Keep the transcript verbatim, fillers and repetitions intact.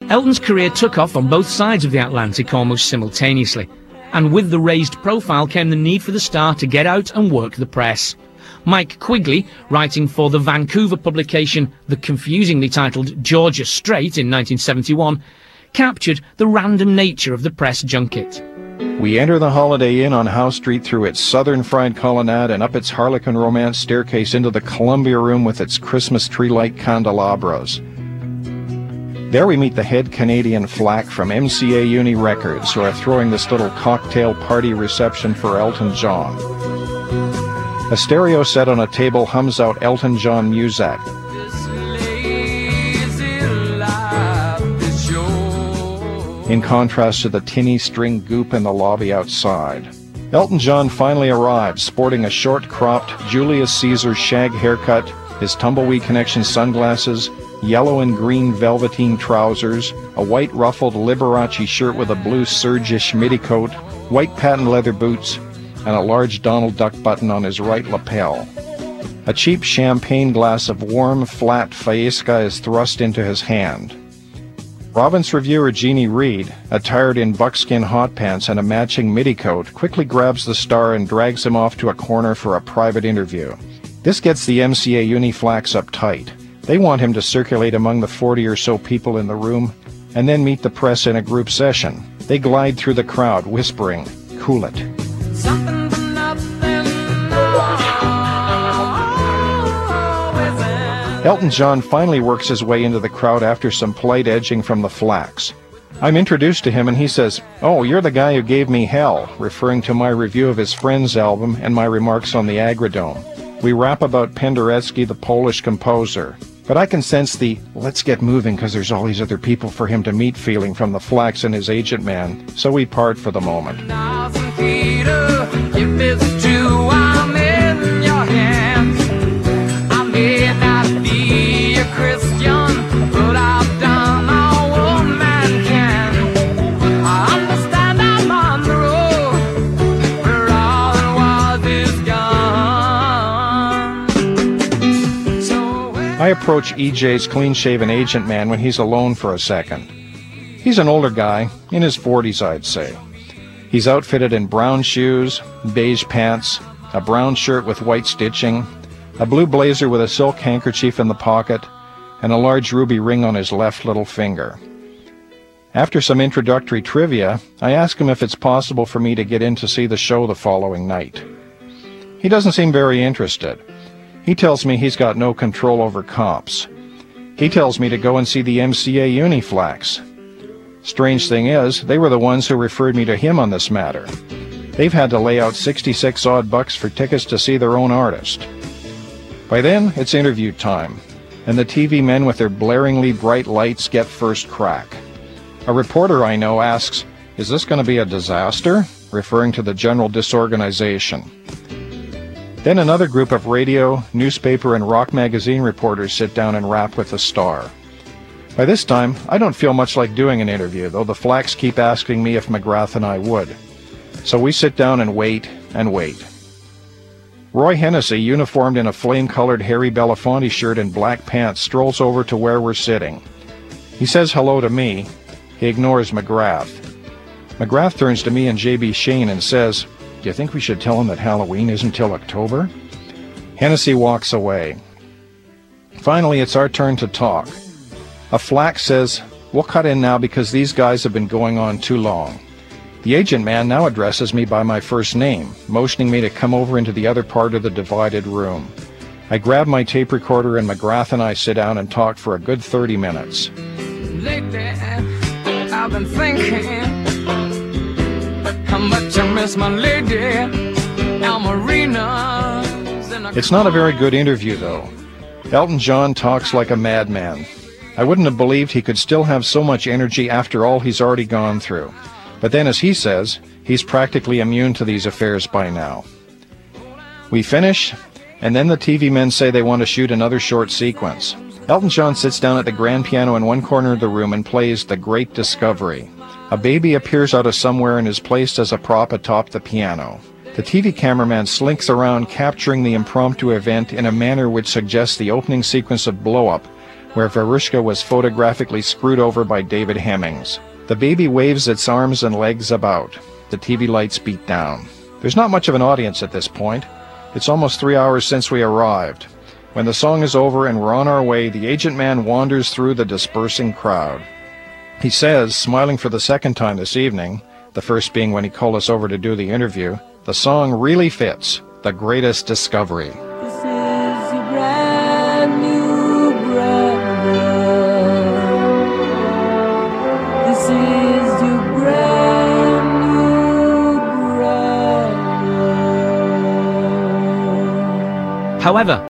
Elton's career took off on both sides of the Atlantic almost simultaneously, and with the raised profile came the need for the star to get out and work the press. Mike Quigley, writing for the Vancouver publication the confusingly titled Georgia Straight in nineteen seventy-one, captured the random nature of the press junket. We enter the Holiday Inn on Howe Street through its southern fried colonnade and up its Harlequin romance staircase into the Columbia Room with its Christmas tree-light candelabras. There we meet the head Canadian Flack from M C A Uni Records, who are throwing this little cocktail party reception for Elton John. A stereo set on a table hums out Elton John music. In contrast to the tinny string goop in the lobby outside. Elton John finally arrives, sporting a short-cropped Julius Caesar shag haircut, his Tumbleweed Connection sunglasses, yellow and green velveteen trousers, a white ruffled Liberace shirt with a blue serge-ish midi coat, white patent leather boots, and a large Donald Duck button on his right lapel. A cheap champagne glass of warm, flat Faisca is thrust into his hand. Province reviewer Jeannie Reid, attired in buckskin hot pants and a matching midi coat, quickly grabs the star and drags him off to a corner for a private interview. This gets the M C A Uni Flacks uptight. They want him to circulate among the forty or so people in the room and then meet the press in a group session. They glide through the crowd, whispering, "Cool it." Something for nothing. Elton John finally works his way into the crowd after some polite edging from the Flacks. I'm introduced to him and he says, "Oh, you're the guy who gave me hell," referring to my review of his Friends album and my remarks on the Agrodome. We rap about Penderecki, the Polish composer. But I can sense the, let's get moving because there's all these other people for him to meet feeling from the Flacks and his agent man, so we part for the moment. I approach E J's clean-shaven agent man when he's alone for a second. He's an older guy, in his forties I'd say. He's outfitted in brown shoes, beige pants, a brown shirt with white stitching, a blue blazer with a silk handkerchief in the pocket, and a large ruby ring on his left little finger. After some introductory trivia, I ask him if it's possible for me to get in to see the show the following night. He doesn't seem very interested. He tells me he's got no control over cops. He tells me to go and see the M C A Uni Flacks. Strange thing is, they were the ones who referred me to him on this matter. They've had to lay out sixty-six odd bucks for tickets to see their own artist. By then, it's interview time, and the T V men with their blaringly bright lights get first crack. A reporter I know asks, "Is this going to be a disaster?" referring to the general disorganization. Then another group of radio, newspaper, and rock magazine reporters sit down and rap with the star. By this time, I don't feel much like doing an interview, though the Flacks keep asking me if McGrath and I would. So we sit down and wait and wait. Roy Hennessy, uniformed in a flame-colored Harry Belafonte shirt and black pants, strolls over to where we're sitting. He says hello to me. He ignores McGrath. McGrath turns to me and J B Shane and says, "Do you think we should tell him that Halloween isn't till October?" Hennessy walks away. Finally, it's our turn to talk. A Flack says, "We'll cut in now because these guys have been going on too long." The agent man now addresses me by my first name, motioning me to come over into the other part of the divided room. I grab my tape recorder and McGrath and I sit down and talk for a good thirty minutes. Lately, I've been thinking how much I miss my lady, Almarina. It's not a very good interview, though. Elton John talks like a madman. I wouldn't have believed he could still have so much energy after all he's already gone through. But then, as he says, he's practically immune to these affairs by now. We finish, and then the T V men say they want to shoot another short sequence. Elton John sits down at the grand piano in one corner of the room and plays The Great Discovery. A baby appears out of somewhere and is placed as a prop atop the piano. The T V cameraman slinks around, capturing the impromptu event in a manner which suggests the opening sequence of Blow Up, where Verushka was photographically screwed over by David Hemmings. The baby waves its arms and legs about. The T V lights beat down. There's not much of an audience at this point. It's almost three hours since we arrived. When the song is over and we're on our way, the agent man wanders through the dispersing crowd. He says, smiling for the second time this evening, the first being when he called us over to do the interview, the song really fits. The greatest discovery. This is your brand new brother. This is your brand new brother. However,